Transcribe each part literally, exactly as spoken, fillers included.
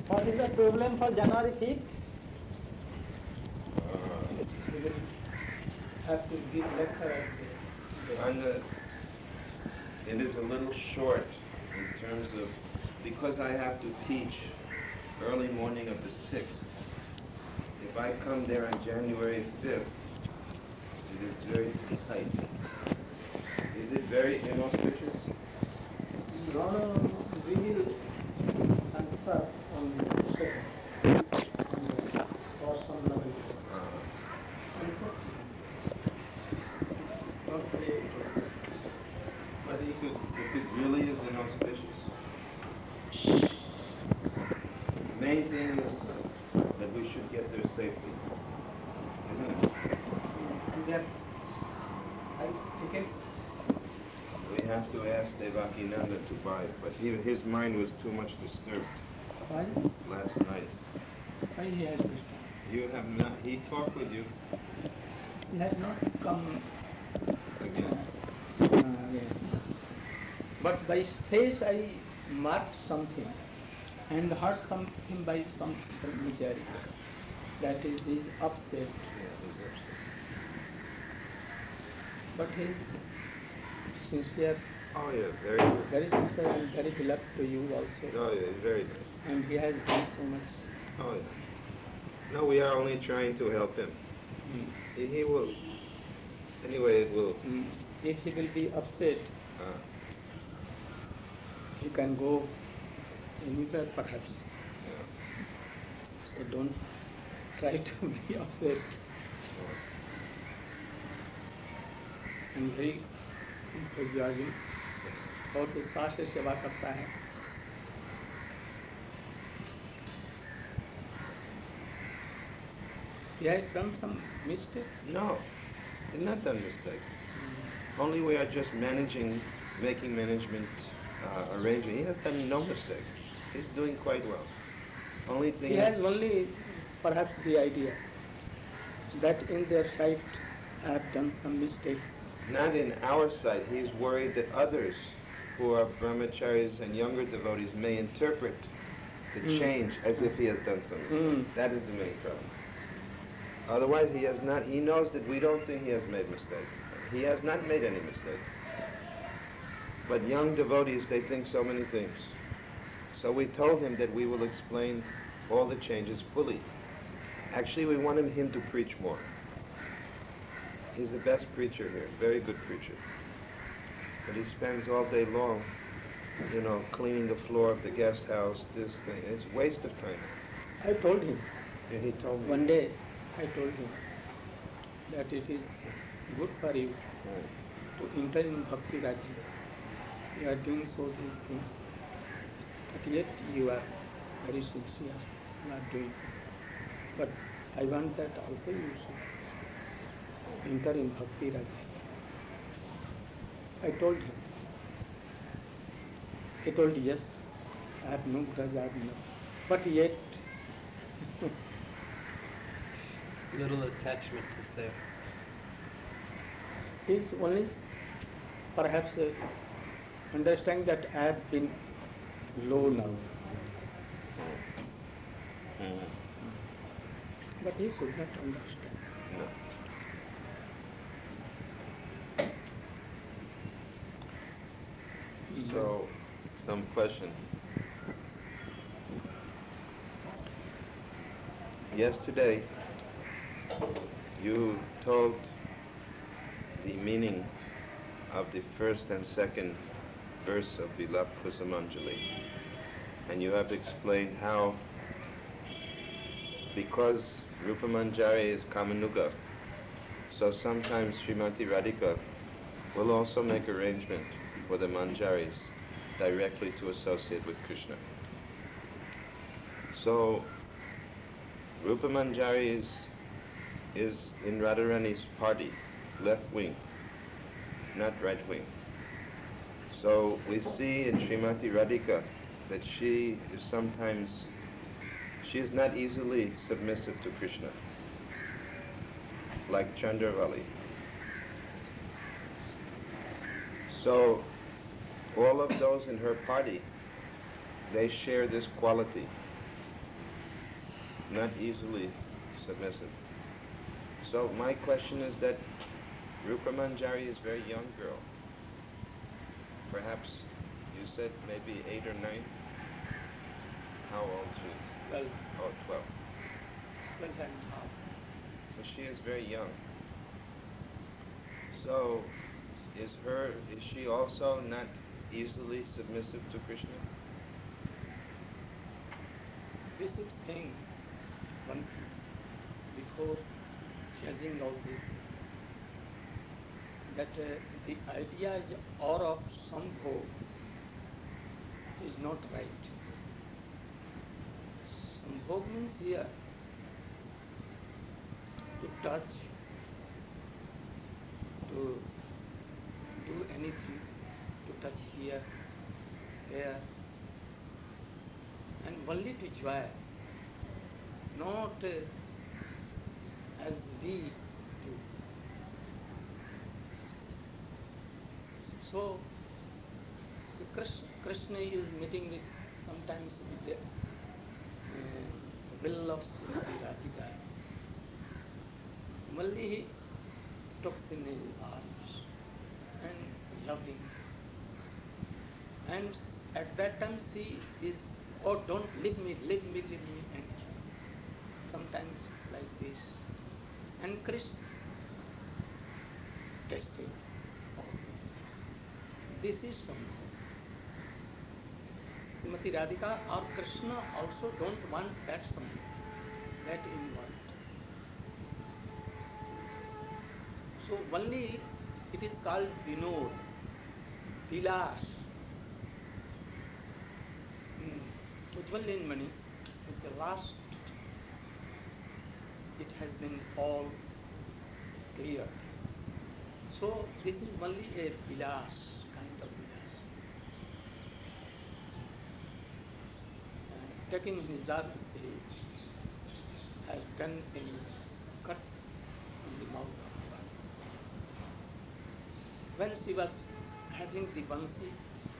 What is the problem for January fifth? Uh, We will have to give lecture at the, on the, it is a little short in terms of, because I have to teach early morning of the sixth. If I come there on January fifth, it is very tight. Is it very inauspicious? no, no, no, we will transfer on second, on the or some level. Uh, Not play. but if it, if it really is inauspicious, the main thing is that we should get there safely, isn't it? And there, I tickets. We have to ask Devakinanda to buy it, but he, his mind was too much disturbed Why? last night. Why he has this? You have not, he talked with you He has not come again. uh, again. But by his face I marked something and heard something by some brahmachari. That is, he is upset. Yeah, he's upset. But he is sincere, Oh yeah, very good. very sincere and very beloved to you also. Oh yeah, he's very nice. And he has done so much. Oh yeah. No, we are only trying to help him. Mm. He, he will, anyway, it will. Mm. If he will be upset, Uh, you can go anywhere perhaps. yeah. So don't try to be upset. And very enthusiasm. बहुत उत्साह से सेवा करता है. He has done some mistake. No, he's not done mistake. Only we are just managing, making management uh, arrangement. He has done no mistake. He's doing quite well. Only thing He is, has only perhaps the idea that in their sight I have done some mistakes. not in our sight. He's worried that others who are brahmacharis and younger devotees may interpret the Mm. change as if he has done some mistake. Mm. That is the main problem. Otherwise, he has not. He knows that we don't think he has made mistake. He has not made any mistake. But young devotees, they think so many things. So we told him that we will explain all the changes fully. Actually, we wanted him to preach more. He's the best preacher here, very good preacher. But he spends all day long, you know, cleaning the floor of the guest house, this thing. It's a waste of time. I told him, And he told me. one day I told him that it is good for you to enter in Bhakti Rajya. You are doing so these things, but yet you are very sincere, you are doing. But I want that also you should enter in Bhakti Rajya. I told him. He told yes, I have no grudge, I have no. But yet, Little attachment is there. he is only perhaps uh, understand that I have been low now. Mm. But he should not understand. No. So, some question. Yesterday, you told the meaning of the first and second verse of Vilap Kusumanjali, and you have explained how, because Rupa Manjari is Kamanuga, so sometimes Srimati Radhika will also make arrangement for the Manjaris directly to associate with Krishna. So Rupa Manjari is, is in Radharani's party, left wing, not right wing. So we see in Srimati Radhika that she is sometimes, she is not easily submissive to Krishna, like Chandravali. So all of those in her party, they share this quality not easily submissive. So my question is that Rupa Manjari is a very young girl. Perhaps you said maybe eight or nine? How old she is? Twelve, Oh, twelve. twelve and a half. So she is very young. So is her, is she also not easily submissive to Krishna? We should think one thing before judging all these things, that uh, the idea or of sambhog is not right. Sambhog means here to touch, to do anything, to touch here, there, and only to joy, not uh, as we do. So, so Krishna, Krishna is meeting with sometimes with the uh, will of Srimati Radhika. Only he took in his arms and loving. And s- at that time she is, oh, don't leave me, leave me, leave me, and sometimes like this. And Krishna tested all these things. This is Sambhog. Srimati Radhika or Krishna also don't want that Sambhog, that involved. So only it is called Vinod, Vilas. Mm. Ujjwal in Mani, at the last it has been all clear. So this is only a vilas, kind of vilas. Uh, taking hijab, he has done a cut in the mouth of Radhika. When she was having the bansi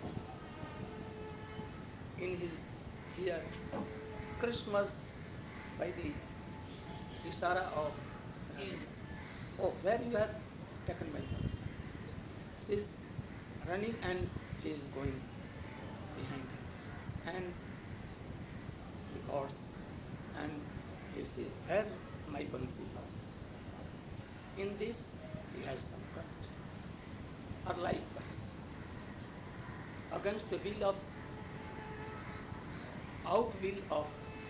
in his ear, Krishna was by the ishara of Radhika. Oh, where you have taken my bansi? She is running and he is going behind her. And the horse, and he says, where my bansi is. In this, he has some cut. Or likewise, against the will of, out will of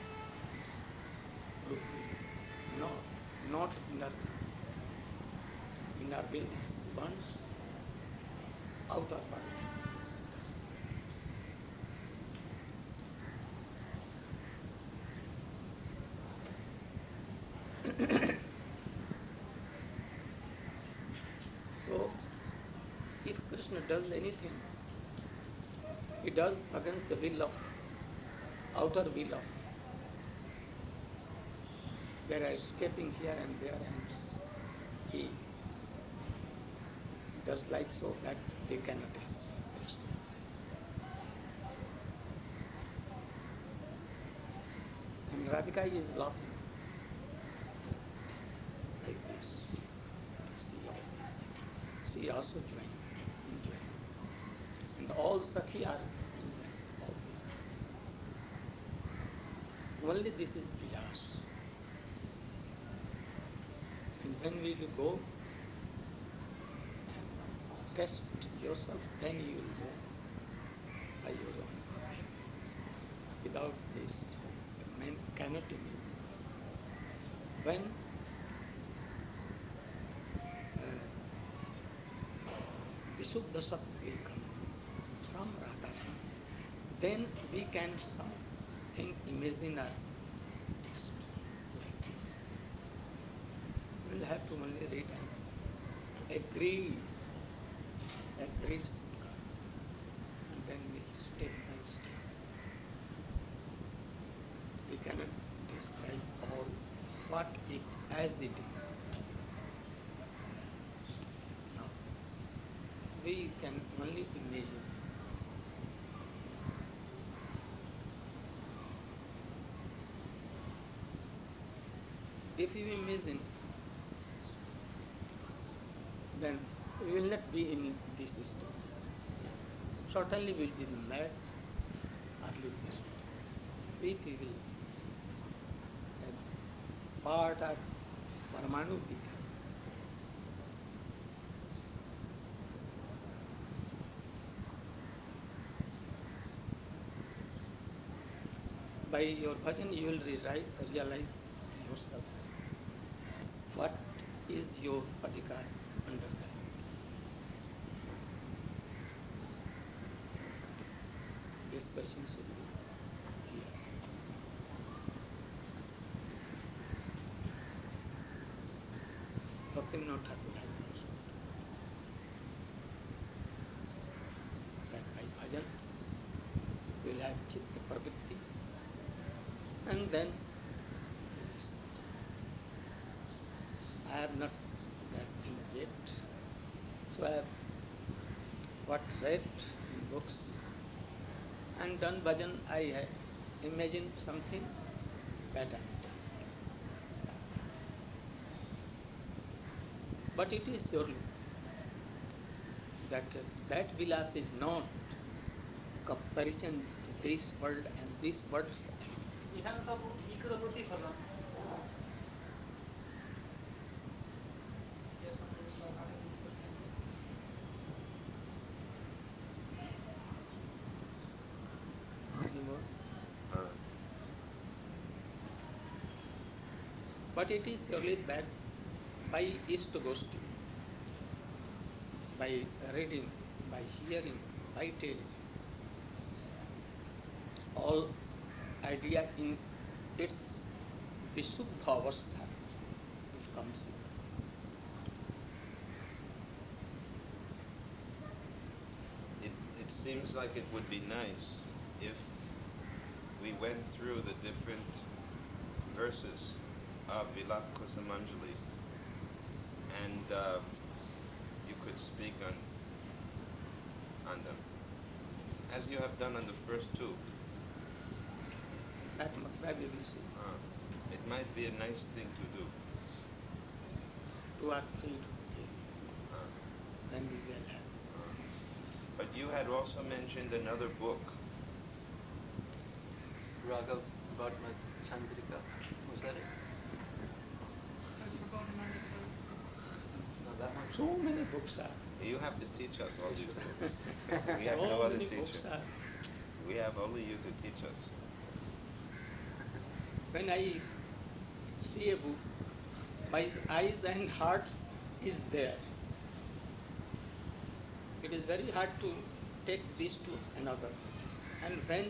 Rukmini, no, not inner will. Inner will she wants, outer body she doesn't. So, if Krishna does anything, he does against the will of, outer will of. They are escaping here and there, and he does like so that they cannot escape Krishna. And Radhika is laughing like this. See all these things. She also joined, enjoying. And all Sakhi are enjoying all these things. Only this is Vilas. And when we will go and test yourself, then you will know by your own caution. Without this, a man cannot imagine. When uh, Visuddha Sat will come from Radharani, then we can something imagine our taste like this. We'll have to only read and agree, agree should come, and then we'll step by step. We cannot describe all what it as it is. No. We can only imagine. If you imagine, then we will not be in this stage. Certainly we will be mad or leave this world. If we will have part of Paramanu with you. By your bhajan, you will re- realize yourself. What is your adhikar under that? This question should be here. Bhaktivinoda Thakur has mentioned that by bhajan you will have chitta pravritti and then you will sit. I have not that thing yet, so I have what read in books and done bhajan. I have imagined something that I am doing. But it is surely that uh, that vilas is not comparison to this world and this world's activity. एखादं सब इकडं प्रतिफलन Anymore. Uh, But it is surely that by Ishta Goshti, by reading, by hearing, by telling, all idea in its Visuddha Avastha, it comes in. it, it seems like it would be nice if we went through the different verses of Vilap Kusumanjali and um, you could speak on on them as you have done on the first two. That much we will see. Uh, it might be a nice thing to do. Two or three days, Uh, then we will have. uh. But you had also mentioned another book. Raghav Bhatma Chandrika. Was that it? No, that one. So many books are. You have to teach us all these books. We have so no other many books teacher. are. We have only you to teach us. When I see a book, my eyes and heart is there. It is very hard to take this to another. And when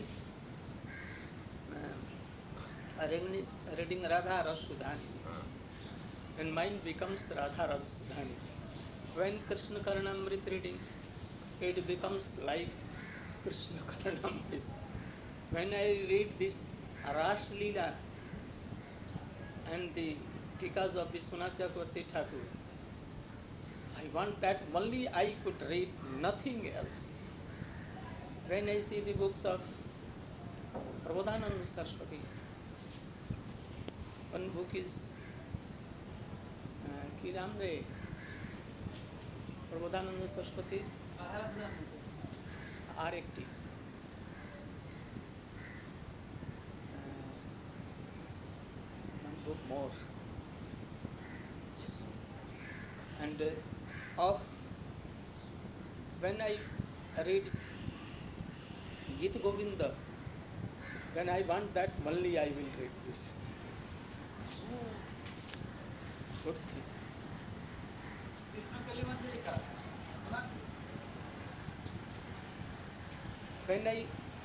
uh, reading, reading Radha Rasudhani, Uh, when mind becomes Radha Rasudhani, when Krishna Karnamrit reading, it becomes like Krishna Karnamrit. When I read this Ras Leela and the Tikas of Vishwanath Chakravarti Thakur, I want that only I could read, nothing else. When I see the books of Prabodhananda Saraswati, one book is uh, Kiramre, Prabodhananda Saraswati, R A T. Uh, one book more. And uh, of when I read Gita Govinda, when I want that only I will read this. Good thing. When I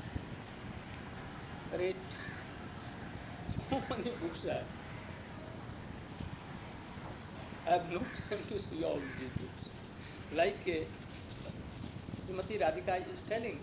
read so many books, I I have no time to see all these books. Like uh, Srimati Radhika is telling,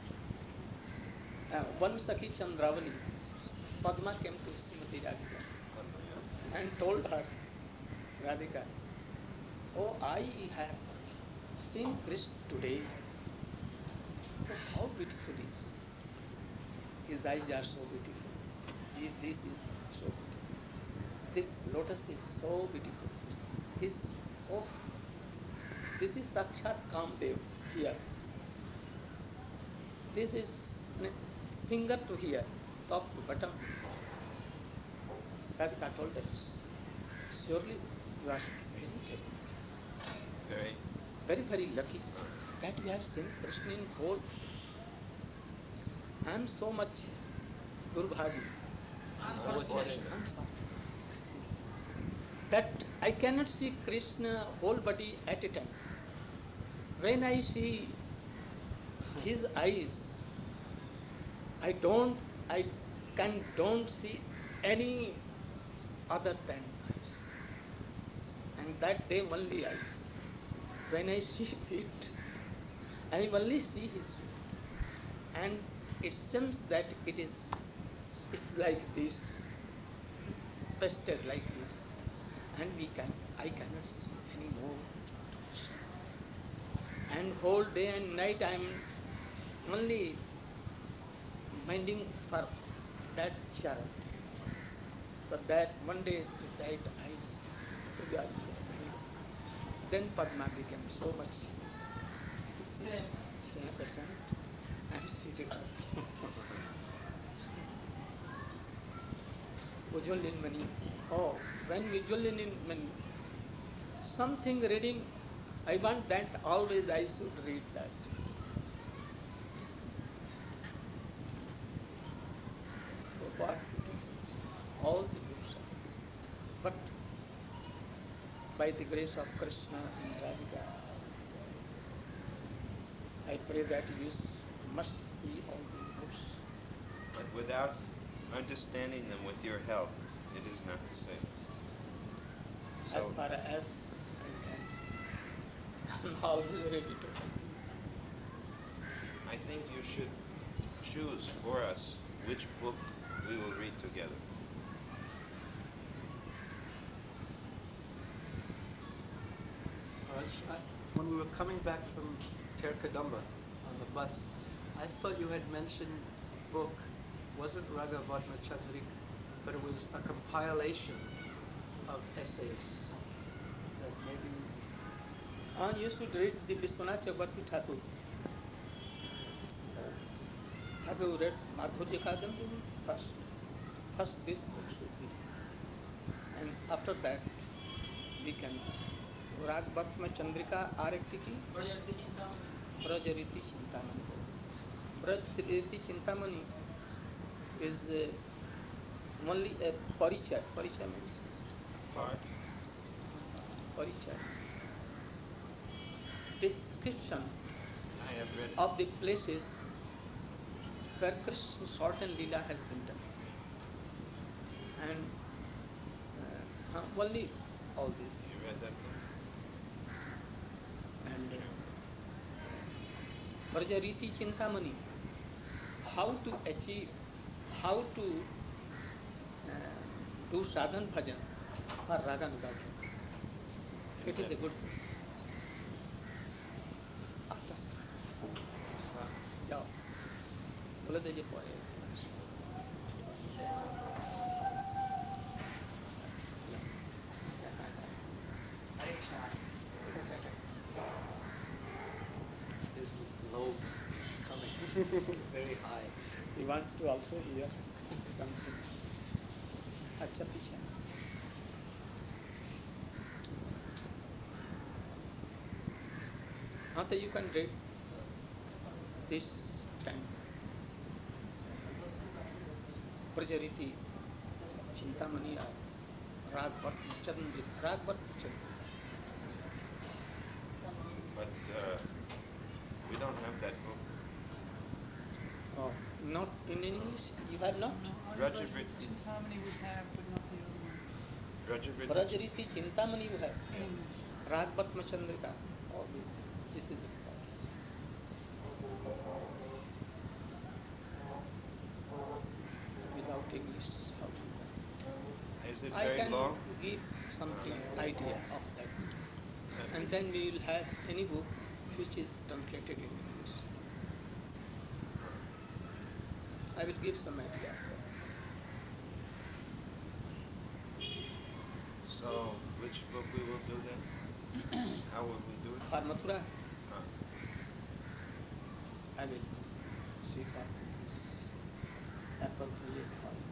uh, one Sakhi Chandravali, Padma came to Srimati Radhika and told her, Radhika, oh, I have seen Krishna today. Oh, how beautiful he is. His eyes are so beautiful. He, this is so beautiful. This lotus is so beautiful. His, oh, this is Sakshat Kamdev here. This is n- finger to here, top to bottom. Kavita told us, surely you are very, very, Very. very, very lucky that you have seen Krishna in whole. I am so much Durbhagi. Unfortunate. That I cannot see Krishna whole body at a time. When I see his eyes, I don't, I can don't see any other than eyes. And that day only eyes. When I see feet, I only see his feet. And it seems that it is, it's like this, pasted like this. And we can, I cannot see any more. And whole day and night I am only minding for that Sharan. For that one day to that eyes. So we are very. Then Padma became so much Same. present and she recovered. Ujjwalin Mani. Oh, when Ujjwalin Mani, something reading, I want that always I should read that. So what to do? All the books are. But by the grace of Krishna and Radhika, I pray that you s- must see all these books. But without understanding them with your help, it is not the same. As So, far as I can, I'm always ready to help you. I think you should choose for us which book we will read together. Raj, I- when we were coming back from Terkadamba on the bus, I thought you had mentioned book wasn't Raghavatma Chandrik, but it was a compilation of essays that maybe Ah, you should read the Vishwanath Chakravarti Thakur. Have you read Madhurya Kadambini first? First this book should be read. And after that, we can Ragvatma Chandrika Arekti ki Prajarti Chintamani. Brajariti Chintamani. Brajariti Chintamani is uh, only a parichay. Parichay means Part. parichay. Description I have read it. of the places where Krishna short and Leela has been done. And uh, uh, only all these things. You read that book? And uh, Brajariti Chintamani, how to achieve, how to uh, do sadhan bhajan for Raganuga. It is a good book. After जाओ बोले दीजिए पढ़े his lobe is coming very high. He wants to also hear something. अच्छा पीछे हाँ तो you can read this time. Prajariti Chintamani or Ragvat Chandri Ragvat Chandri. But uh, we don't have that book. Oh, not in English. You have not. Rajavritti. Chintamani we have, but not the other one. Rajavritti. Prajariti Chintamani you have. In English. Ragvat Chandrika. All the, this is the part. Without English, how to Is it I very can long? give something idea of that. Uh, And then we will have any book which is translated in English. I will give some idea. do that? How would we do it? For Mathura, Huh. I will see for this appropriate for you.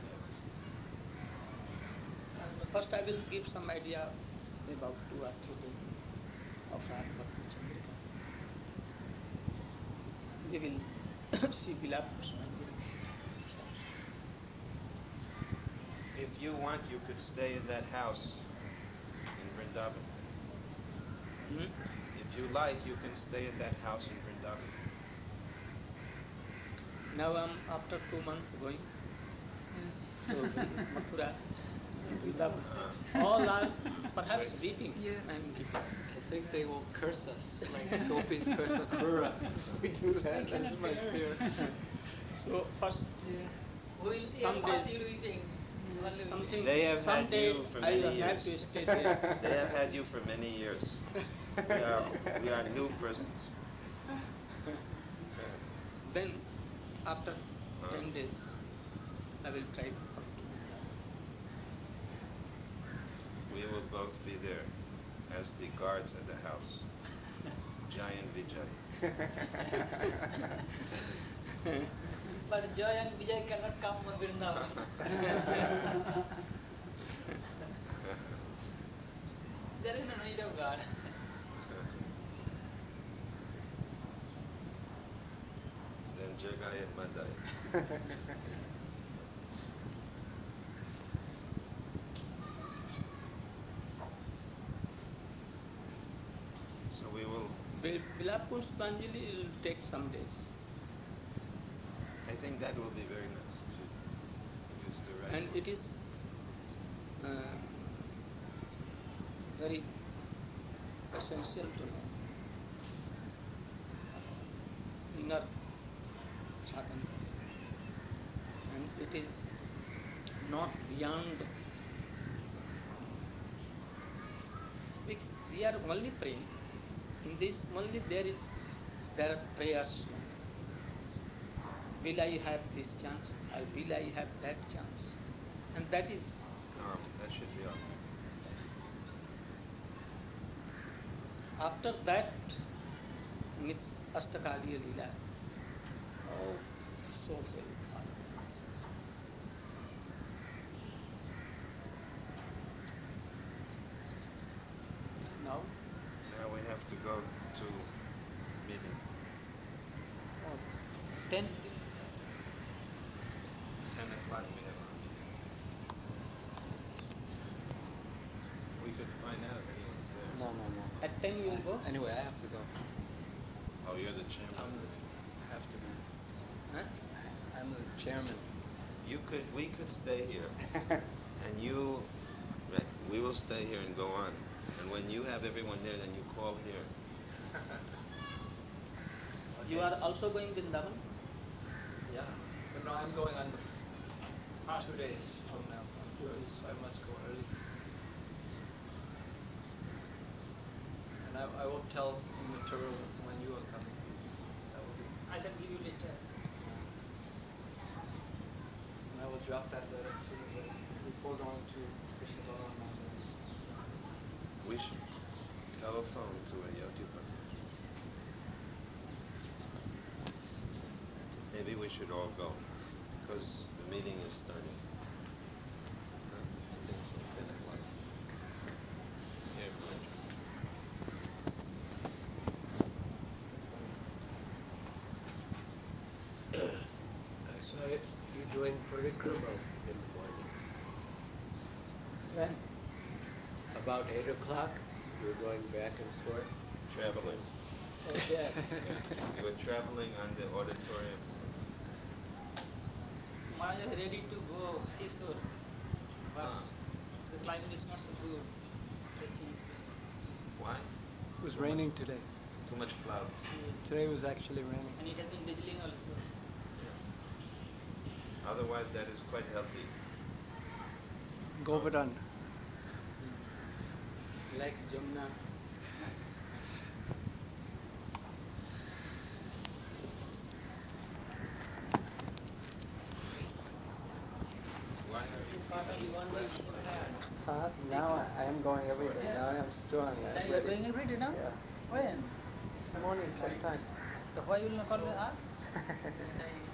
First, I will give some idea about two or three days of Raga Bhakti Chandrika. We will see Bilap Pushpanjali. If you want, you could stay in that house in Vrindavan. Hmm? If you like, you can stay in that house in Vrindavan. Now I'm after two months going to Vrin- Mathura and Vrindavan. Uh, All are perhaps weeping Yes. and giving. I think they will curse us, like gopis curse Akrura. If we do that, that's my fear. So first, Yeah. Who will see Some how fast days- you will be eating? Only will something, They have had someday you for I many will have years. to stay there. They have had you for many years. We are, we are new persons. Then, after Uh. ten days, I will try to come to Vrindavan. We will both be there as the guards at the house. Jai and Vijay. But Joy and Vijay cannot come to Vrindavan. There is no need of God. Then Jagai and Madai. So we will, Bil- Bilap Pushpanjali will take some days. I think that will be very nice. If it's the right And one. it is uh, very essential to know inner sadhana. And it is not beyond. We, we are only praying. In this only there is there are prayers. Will I have this chance? Or will I have that chance? And that is Normal. That should be all. after that Nit Astakaliya Leela. Oh, so very fun. Now, Now we have to go to meeting. oh, ten. Ten o'clock we have our meeting. We could find out if anyone's there. No, no, no. At ten you will go? Anyway, I have to go. Oh, you're the chairman. I'm the, have to be. Huh? I'm the chairman. You could, we could stay here, and you, right, we will stay here and go on. And when you have everyone there, then you call here. You are also going Vrindavan? Yeah. But no, I'm going on the two days from now. So I must go early. And I, I will tell Maturo when you are coming. That will be. I shall give you later. And I will drop that letter as soon as I, before going to Krishna Balaram Mandir. We should telephone to a Yogi Bhatta. Maybe we should all go, because the meeting is starting. Huh? I think so, ten o'clock. Here, I saw it, you doing parikrama in the morning. When? About eight o'clock, you were going back and forth. traveling. Oh, there. You were traveling on the auditorium. Maharaj is ready to go seashore. But Ah. the climate is not so good. The change. Why? It was raining today. Too much cloud. Yes. Today was actually raining. And it has been drizzling also. Otherwise, that is quite healthy. Govardhan. Like Jamuna. Why are you? Father, you want me to have? path. Now I, I am going every day. Now I am strong. I am You are ready. going every day now? Yeah. When? Morning, sometime. So why you will not call me up?